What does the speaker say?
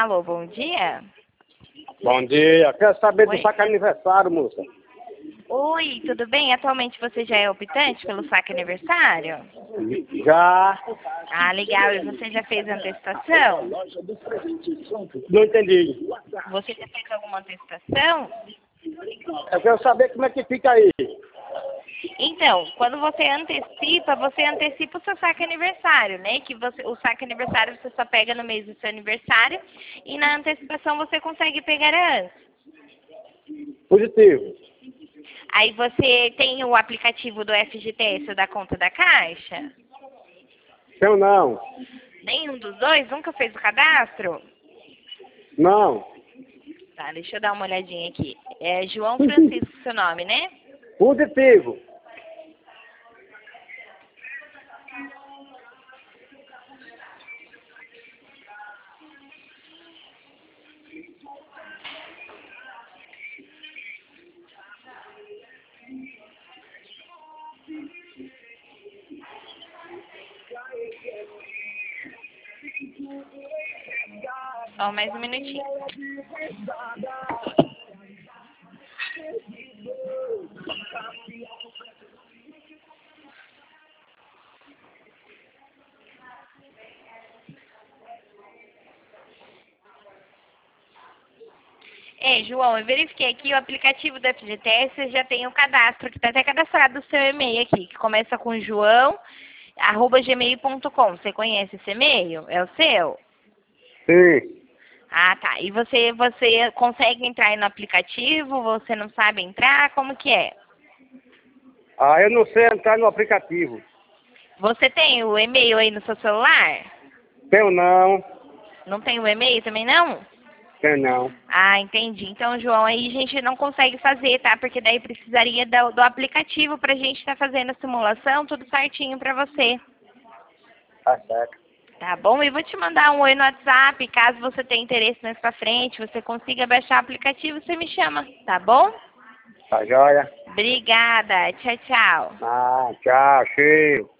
Alô, bom dia. Bom dia. Quero saber do saque aniversário, moça. Oi, tudo bem? Atualmente você já é optante pelo saque aniversário? Já. Ah, legal. E você já fez antecipação? Não entendi. Você já fez alguma antecipação? Eu quero saber como é que fica aí. Então, quando você antecipa o seu saque aniversário, né? O saque aniversário você só pega no mês do seu aniversário e na antecipação você consegue pegar antes. Positivo. Aí você tem o aplicativo do FGTS ou da conta da Caixa? Eu não. Nenhum dos dois? Nunca fez o cadastro? Não. Tá, deixa eu dar uma olhadinha aqui. É João Francisco seu nome, né? Positivo. Só mais um minutinho. João, eu verifiquei aqui o aplicativo do FGTS, já tem o cadastro, que está até cadastrado o seu e-mail aqui, que começa com joão@gmail.com. Você conhece esse e-mail? É o seu? Sim. Ah, tá. E você consegue entrar aí no aplicativo? Você não sabe entrar? Como que é? Ah, eu não sei entrar no aplicativo. Você tem o e-mail aí no seu celular? Tenho não. Não tem o e-mail também não? Tenho não. Ah, entendi. Então, João, aí a gente não consegue fazer, tá? Porque daí precisaria do aplicativo pra gente estar fazendo a simulação, tudo certinho pra você. Tá certo. Tá bom? E vou te mandar um oi no WhatsApp, caso você tenha interesse mais pra frente, você consiga baixar o aplicativo, você me chama, tá bom? Tá joia? Obrigada. Tchau, tchau. Ah, tchau, cheiro.